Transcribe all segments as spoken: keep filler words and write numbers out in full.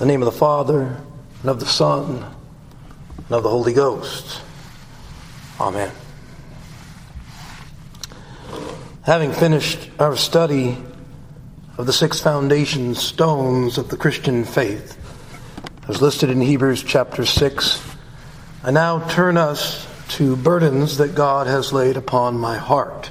In the name of the Father, and of the Son, and of the Holy Ghost. Amen. Having finished our study of the six foundation stones of the Christian faith, as listed in Hebrews chapter six, I now turn us to burdens that God has laid upon my heart.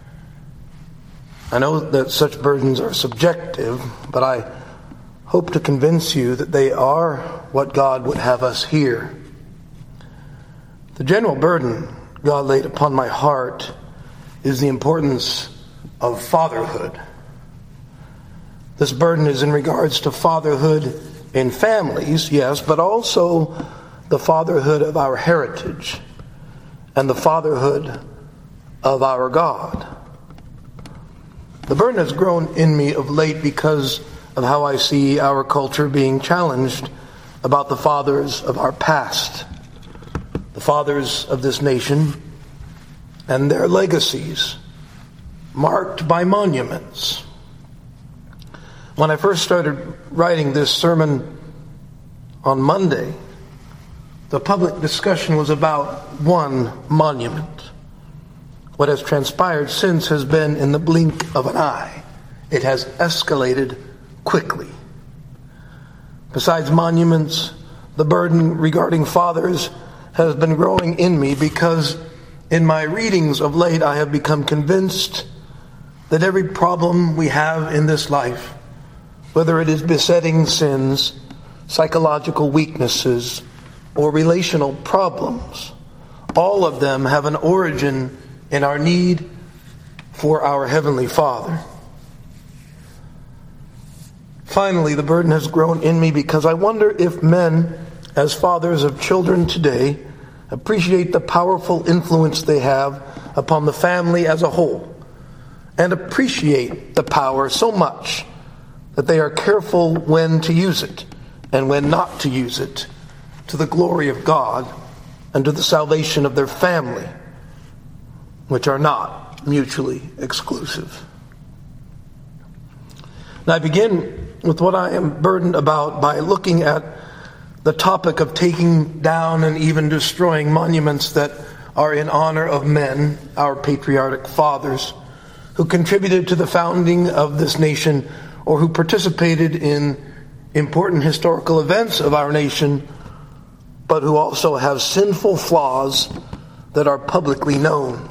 I know that such burdens are subjective, but I hope to convince you that they are what God would have us hear. The general burden God laid upon my heart is the importance of fatherhood. This burden is in regards to fatherhood in families, yes, but also the fatherhood of our heritage and the fatherhood of our God. The burden has grown in me of late because of how I see our culture being challenged about the fathers of our past, the fathers of this nation, and their legacies, marked by monuments. When I first started writing this sermon on Monday, the public discussion was about one monument. What has transpired since has been in the blink of an eye. It has escalated quickly. Besides monuments, the burden regarding fathers has been growing in me because in my readings of late I have become convinced that every problem we have in this life, whether it is besetting sins, psychological weaknesses, or relational problems, all of them have an origin in our need for our Heavenly Father. Finally, the burden has grown in me because I wonder if men, as fathers of children today, appreciate the powerful influence they have upon the family as a whole, and appreciate the power so much that they are careful when to use it and when not to use it to the glory of God and to the salvation of their family, which are not mutually exclusive. Now I begin with what I am burdened about by looking at the topic of taking down and even destroying monuments that are in honor of men, our patriarchal fathers, who contributed to the founding of this nation or who participated in important historical events of our nation, but who also have sinful flaws that are publicly known.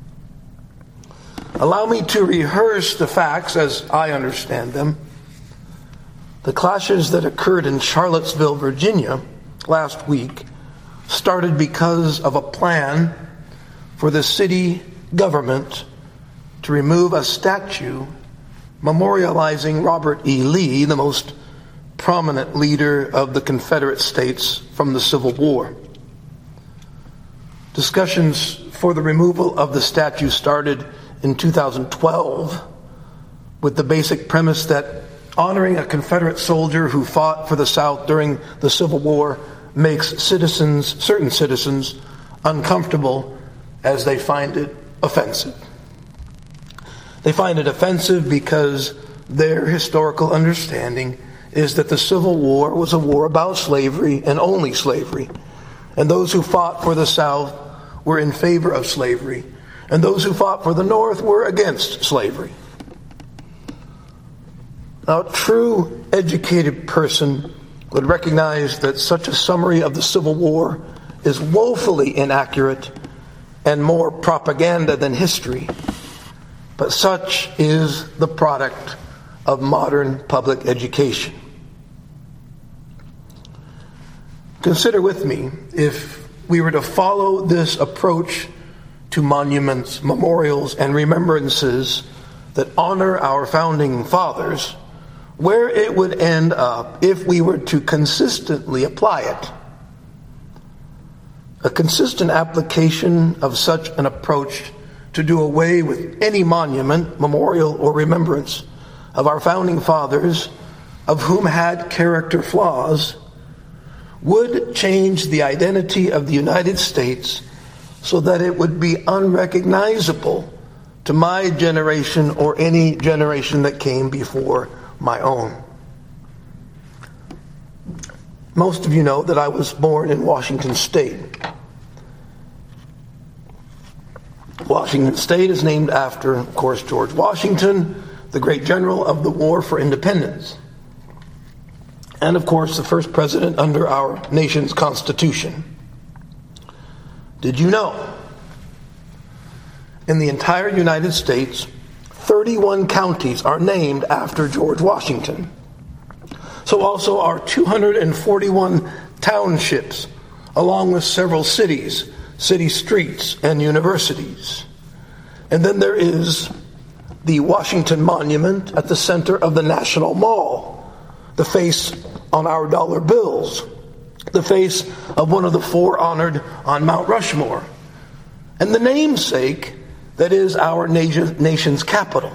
Allow me to rehearse the facts as I understand them. The clashes that occurred in Charlottesville, Virginia last week started because of a plan for the city government to remove a statue memorializing Robert E. Lee, the most prominent leader of the Confederate States from the Civil War. Discussions for the removal of the statue started in two thousand twelve with the basic premise that honoring a Confederate soldier who fought for the South during the Civil War makes citizens, certain citizens, uncomfortable as they find it offensive. They find it offensive because their historical understanding is that the Civil War was a war about slavery and only slavery, and those who fought for the South were in favor of slavery, and those who fought for the North were against slavery. Now, a true educated person would recognize that such a summary of the Civil War is woefully inaccurate and more propaganda than history. But such is the product of modern public education. Consider with me, if we were to follow this approach to monuments, memorials, and remembrances that honor our founding fathers, where it would end up if we were to consistently apply it. A consistent application of such an approach to do away with any monument, memorial, or remembrance of our founding fathers, of whom had character flaws, would change the identity of the United States so that it would be unrecognizable to my generation or any generation that came before my own. Most of you know that I was born in Washington State. Washington State is named after, of course, George Washington, the great general of the War for Independence, and, of course, the first president under our nation's Constitution. Did you know? In the entire United States, thirty-one counties are named after George Washington. So also are two hundred forty-one townships, along with several cities, city streets, and universities. And then there is the Washington Monument at the center of the National Mall, the face on our dollar bills, the face of one of the four honored on Mount Rushmore, and the namesake that is our nation, nation's capital.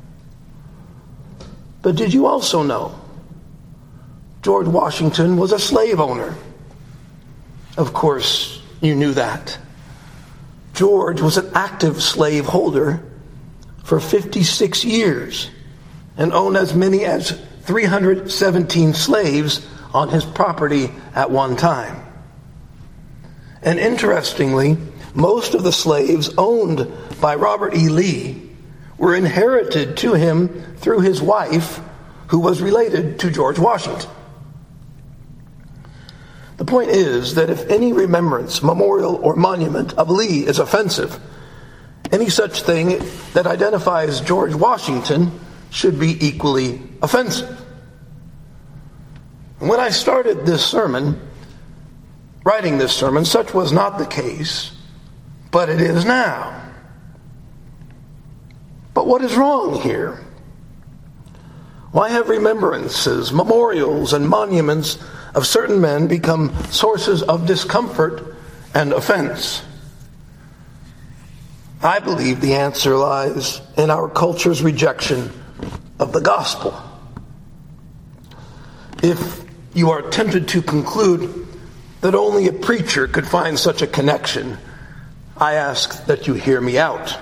But did you also know George Washington was a slave owner? Of course, you knew that. George was an active slave holder for fifty-six years and owned as many as three hundred seventeen slaves on his property at one time. And interestingly, most of the slaves owned by Robert E. Lee were inherited to him through his wife, who was related to George Washington. The point is that if any remembrance, memorial, or monument of Lee is offensive, any such thing that identifies George Washington should be equally offensive. And when I started this sermon, writing this sermon, such was not the case, but it is now. But what is wrong here? Why have remembrances, memorials, and monuments of certain men become sources of discomfort and offense? I believe the answer lies in our culture's rejection of the gospel. If you are tempted to conclude that only a preacher could find such a connection, I ask that you hear me out.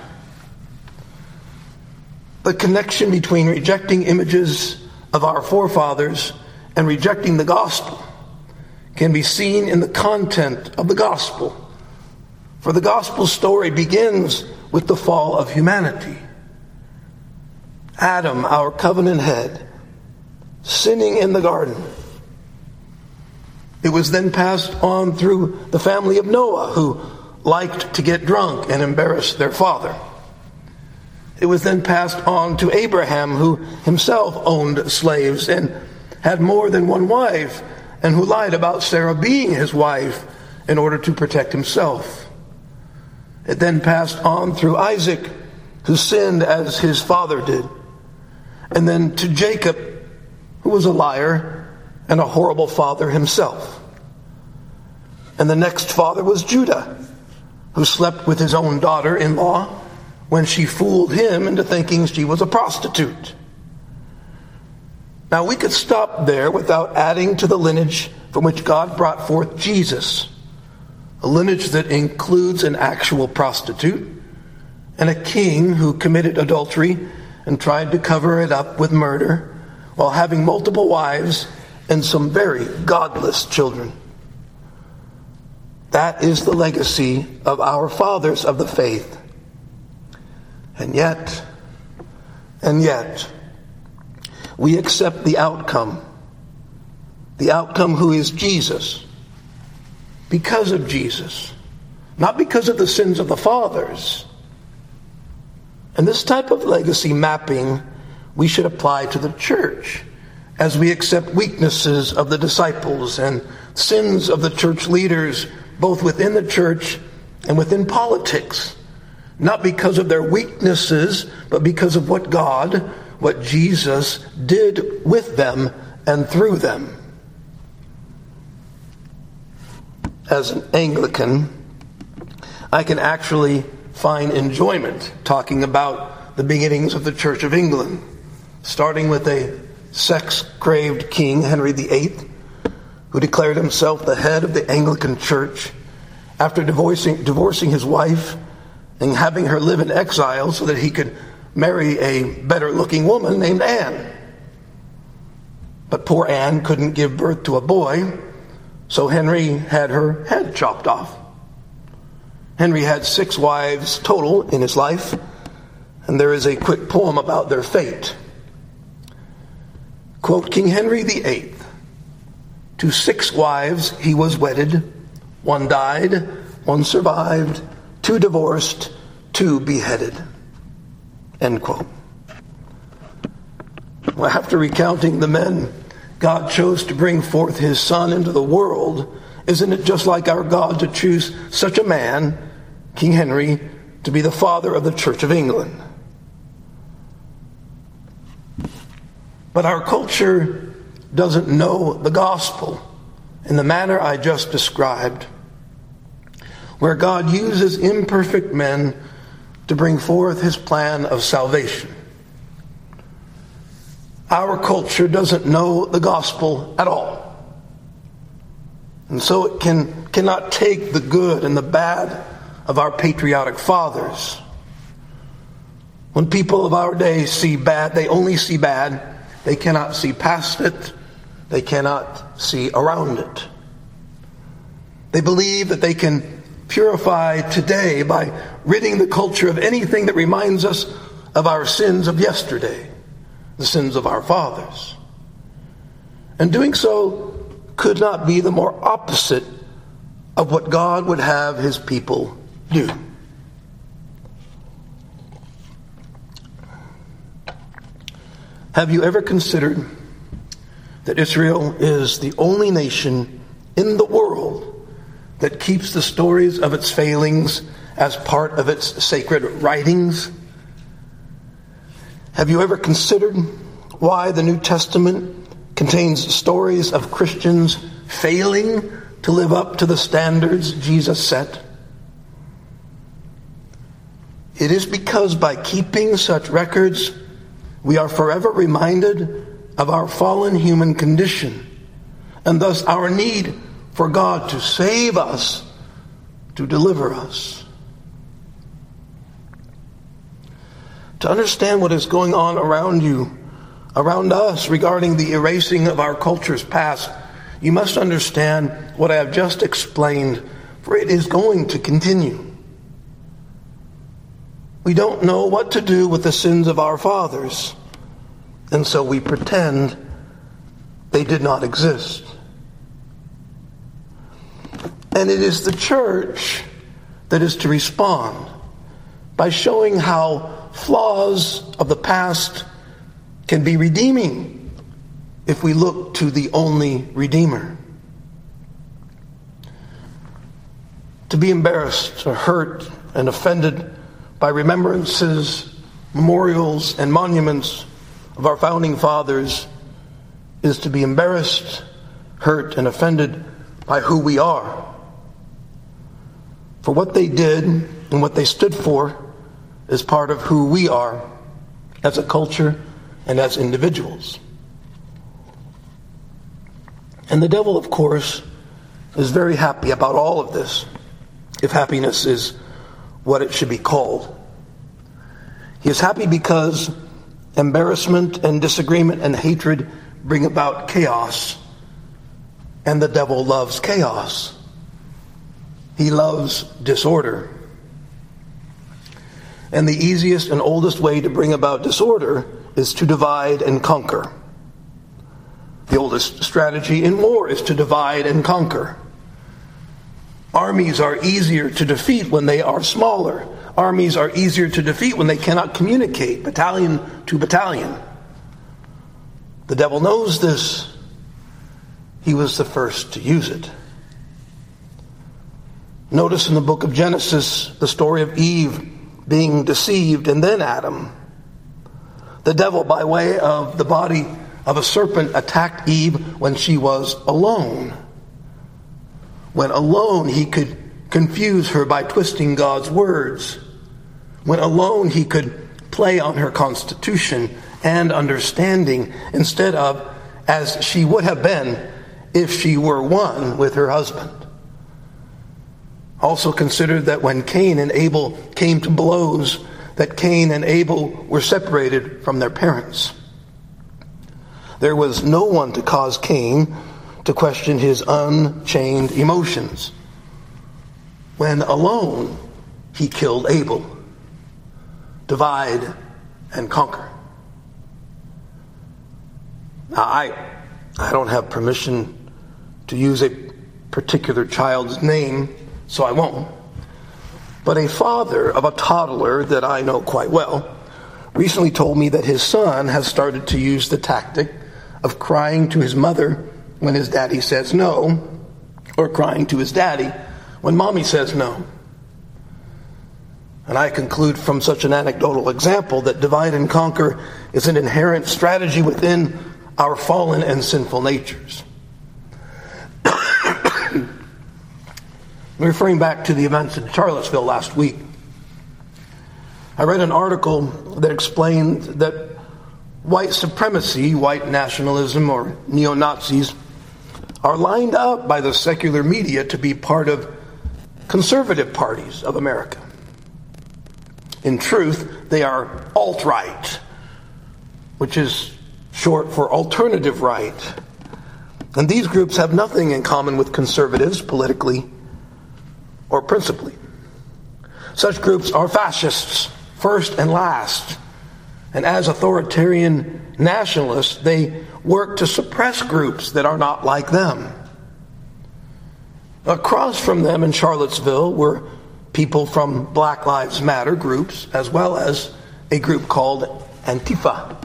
The connection between rejecting images of our forefathers and rejecting the gospel can be seen in the content of the gospel. For the gospel story begins with the fall of humanity. Adam, our covenant head, sinning in the garden. It was then passed on through the family of Noah, who liked to get drunk and embarrass their father. It was then passed on to Abraham, who himself owned slaves and had more than one wife, and who lied about Sarah being his wife in order to protect himself. It then passed on through Isaac, who sinned as his father did, and then to Jacob, who was a liar and a horrible father himself. And the next father was Judah, who slept with his own daughter-in-law when she fooled him into thinking she was a prostitute. Now, we could stop there without adding to the lineage from which God brought forth Jesus, a lineage that includes an actual prostitute and a king who committed adultery and tried to cover it up with murder while having multiple wives and some very godless children. That is the legacy of our fathers of the faith. And yet, and yet, we accept the outcome. The outcome who is Jesus. Because of Jesus. Not because of the sins of the fathers. And this type of legacy mapping we should apply to the church as we accept weaknesses of the disciples and sins of the church leaders, both within the church and within politics. Not because of their weaknesses, but because of what God, what Jesus did with them and through them. As an Anglican, I can actually find enjoyment talking about the beginnings of the Church of England, starting with a sex-craved King, Henry the Eighth, who declared himself the head of the Anglican Church after divorcing, divorcing his wife and having her live in exile so that he could marry a better-looking woman named Anne. But poor Anne couldn't give birth to a boy, So Henry had her head chopped off. Henry had six wives total in his life, and there is a quick poem about their fate. Quote, King Henry the Eighth, to six wives he was wedded, one died, one survived, two divorced, two beheaded. End quote. Well, after recounting the men God chose to bring forth his son into the world, isn't it just like our God to choose such a man, King Henry, to be the father of the Church of England? But our culture doesn't know the gospel in the manner I just described, where God uses imperfect men to bring forth his plan of salvation. Our culture doesn't know the gospel at all. And so it can cannot take the good and the bad of our patriotic fathers. When people of our day see bad, they only see bad. They cannot see past it. They cannot see around it. They believe that they can purify today by ridding the culture of anything that reminds us of our sins of yesterday, the sins of our fathers. And doing so could not be the more opposite of what God would have his people do. Have you ever considered that Israel is the only nation in the world that keeps the stories of its failings as part of its sacred writings? Have you ever considered why the New Testament contains stories of Christians failing to live up to the standards Jesus set? It is because by keeping such records, we are forever reminded of our fallen human condition, and thus our need for God to save us, to deliver us. To understand what is going on around you, around us, regarding the erasing of our culture's past, you must understand what I have just explained, for it is going to continue. We don't know what to do with the sins of our fathers, and so we pretend they did not exist. And it is the church that is to respond by showing how flaws of the past can be redeeming if we look to the only Redeemer. To be embarrassed or hurt and offended by remembrances, memorials, and monuments of our founding fathers is to be embarrassed, hurt, and offended by who we are. For what they did and what they stood for is part of who we are as a culture and as individuals. And the devil, of course, is very happy about all of this, if happiness is what it should be called. He is happy because embarrassment and disagreement and hatred bring about chaos, and the devil loves chaos. He loves disorder. And the easiest and oldest way to bring about disorder is to divide and conquer. The oldest strategy in war is to divide and conquer. Armies are easier to defeat when they are smaller. Armies are easier to defeat when they cannot communicate battalion to battalion. The devil knows this. He was the first to use it. Notice in the book of Genesis the story of Eve being deceived, and then Adam. The devil, by way of the body of a serpent, attacked Eve when she was alone. When alone, he could confuse her by twisting God's words. When alone, he could play on her constitution and understanding instead of as she would have been if she were one with her husband. Also consider that when Cain and Abel came to blows, that Cain and Abel were separated from their parents. There was no one to cause Cain to question his unchained emotions. When alone, he killed Abel. Divide and conquer. Now, I, I don't have permission to use a particular child's name, so I won't. But a father of a toddler that I know quite well recently told me that his son has started to use the tactic of crying to his mother when his daddy says no, or crying to his daddy when mommy says no. And I conclude from such an anecdotal example that divide and conquer is an inherent strategy within our fallen and sinful natures. Referring back to the events in Charlottesville last week, I read an article that explained that white supremacy, white nationalism, or neo-Nazis are lined up by the secular media to be part of conservative parties of America. In truth, they are alt-right, which is short for alternative right. And these groups have nothing in common with conservatives politically or principally. Such groups are fascists, first and last. And as authoritarian nationalists, they work to suppress groups that are not like them. Across from them in Charlottesville were people from Black Lives Matter groups, as well as a group called Antifa.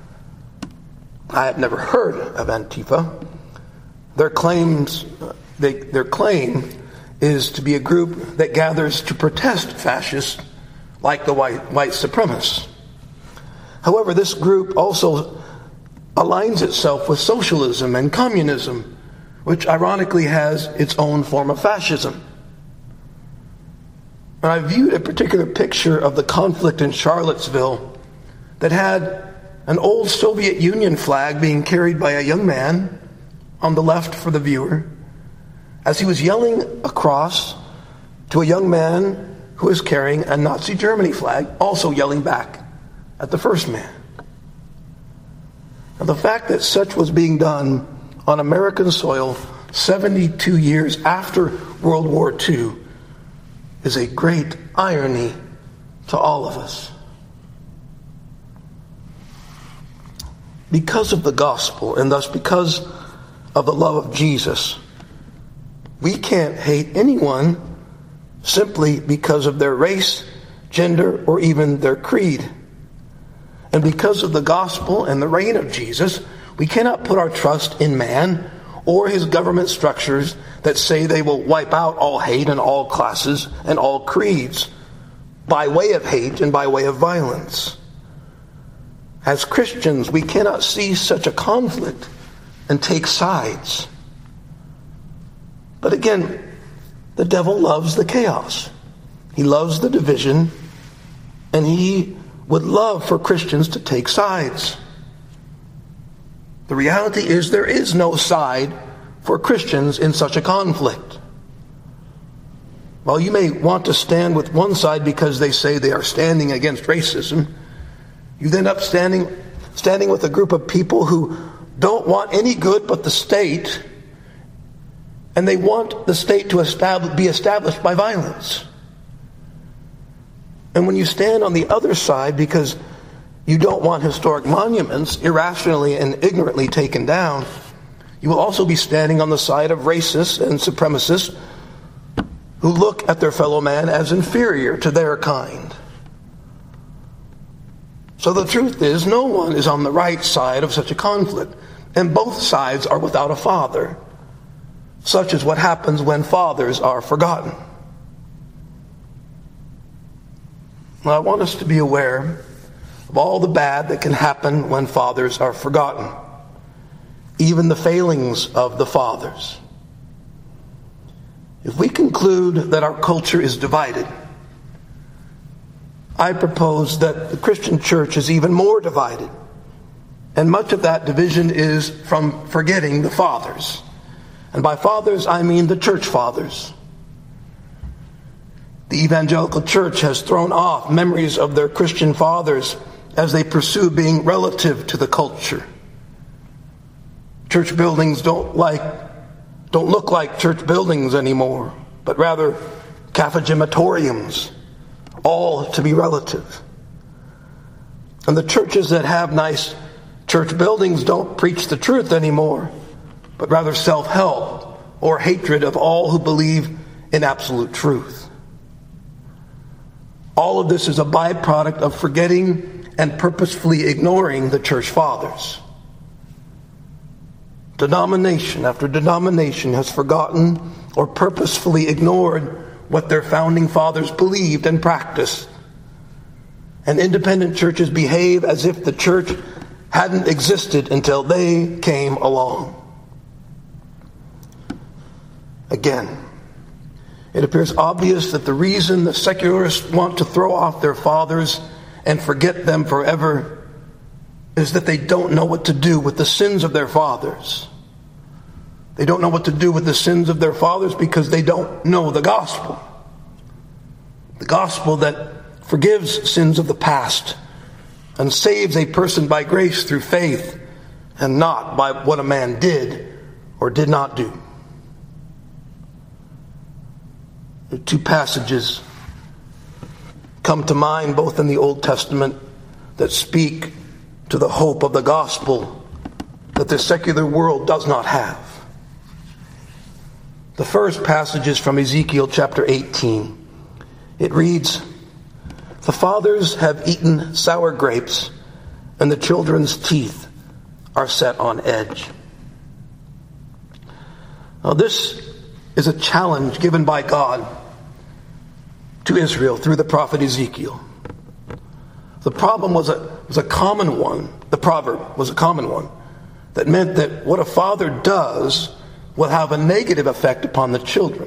I have never heard of Antifa. Their claims, they, their claim is to be a group that gathers to protest fascists like the white, white supremacists. However, this group also aligns itself with socialism and communism, which ironically has its own form of fascism. And I viewed a particular picture of the conflict in Charlottesville that had an old Soviet Union flag being carried by a young man on the left for the viewer, as he was yelling across to a young man who was carrying a Nazi Germany flag, also yelling back at the first man. Now, the fact that such was being done on American soil seventy-two years after World War Two is a great irony to all of us. Because of the gospel, and thus because of the love of Jesus, we can't hate anyone simply because of their race, gender, or even their creed. And because of the gospel and the reign of Jesus, we cannot put our trust in man or his government structures that say they will wipe out all hate and all classes and all creeds by way of hate and by way of violence. As Christians, we cannot see such a conflict and take sides. But again, the devil loves the chaos. He loves the division, and he would love for Christians to take sides. The reality is there is no side for Christians in such a conflict. While you may want to stand with one side because they say they are standing against racism, you end up standing, standing with a group of people who don't want any good but the state, and they want the state to establish, be established by violence. And when you stand on the other side because you don't want historic monuments irrationally and ignorantly taken down, you will also be standing on the side of racists and supremacists who look at their fellow man as inferior to their kind. So the truth is, no one is on the right side of such a conflict, and both sides are without a father. Such is what happens when fathers are forgotten. Now, I want us to be aware of all the bad that can happen when fathers are forgotten, even the failings of the fathers. If we conclude that our culture is divided, I propose that the Christian church is even more divided, and much of that division is from forgetting the fathers. And by fathers, I mean the church fathers. The evangelical church has thrown off memories of their Christian fathers as they pursue being relative to the culture. Church buildings don't like don't look like church buildings anymore, but rather cathegematoriums, all to be relative. And the churches that have nice church buildings don't preach the truth anymore, but rather self-help or hatred of all who believe in absolute truth. All of this is a byproduct of forgetting and purposefully ignoring the church fathers. Denomination after denomination has forgotten or purposefully ignored what their founding fathers believed and practiced. And independent churches behave as if the church hadn't existed until they came along. Again, it appears obvious that the reason the secularists want to throw off their fathers and forget them forever is that they don't know what to do with the sins of their fathers. They don't know what to do with the sins of their fathers because they don't know the gospel. The gospel that forgives sins of the past and saves a person by grace through faith and not by what a man did or did not do. The two passages come to mind both in the Old Testament that speak to the hope of the gospel that the secular world does not have. The first passage is from Ezekiel chapter eighteen. It reads, "The fathers have eaten sour grapes, and the children's teeth are set on edge." Now this is a challenge given by God to Israel through the prophet Ezekiel. The problem was a, was a common one. The proverb was a common one that meant that what a father does will have a negative effect upon the children.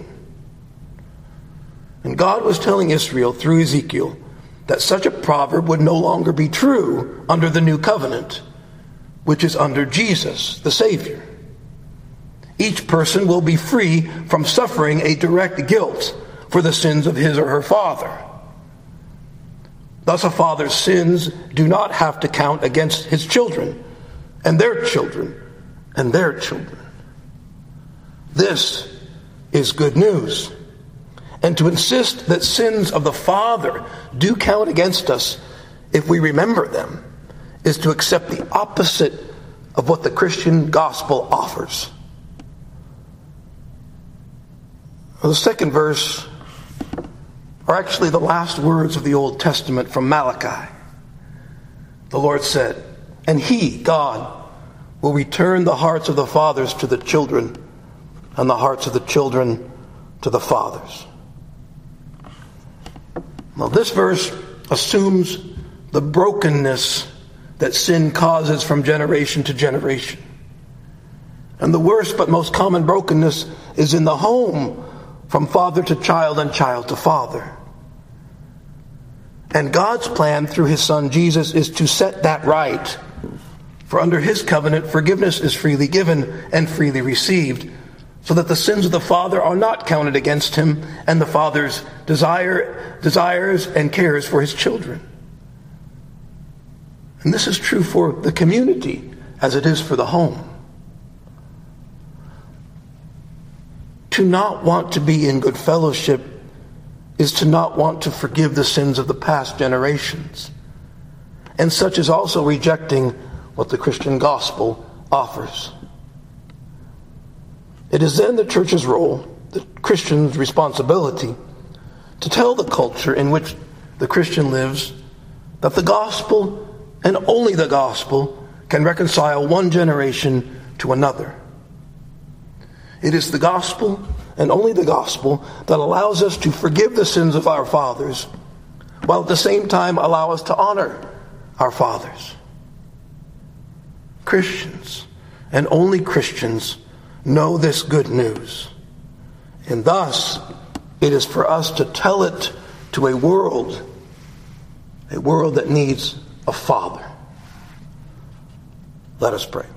And God was telling Israel through Ezekiel that such a proverb would no longer be true under the new covenant, which is under Jesus, the Savior. Each person will be free from suffering a direct guilt for the sins of his or her father. Thus a father's sins do not have to count against his children and their children and their children. This is good news. And to insist that sins of the father do count against us if we remember them is to accept the opposite of what the Christian gospel offers. Well, the second verse are actually the last words of the Old Testament from Malachi. The Lord said, "And he, God, will return the hearts of the fathers to the children, and the hearts of the children to the fathers." Now this verse assumes the brokenness that sin causes from generation to generation. And the worst but most common brokenness is in the home, from father to child and child to father. And God's plan through his son Jesus is to set that right. For under his covenant, forgiveness is freely given and freely received, so that the sins of the father are not counted against him and the father's desire, desires and cares for his children. And this is true for the community as it is for the home. To not want to be in good fellowship is to not want to forgive the sins of the past generations. And such is also rejecting what the Christian gospel offers. It is then the church's role, the Christian's responsibility, to tell the culture in which the Christian lives that the gospel, and only the gospel, can reconcile one generation to another. It is the gospel, and only the gospel, that allows us to forgive the sins of our fathers, while at the same time allow us to honor our fathers. Christians, and only Christians, know this good news. And thus, it is for us to tell it to a world, a world that needs a father. Let us pray.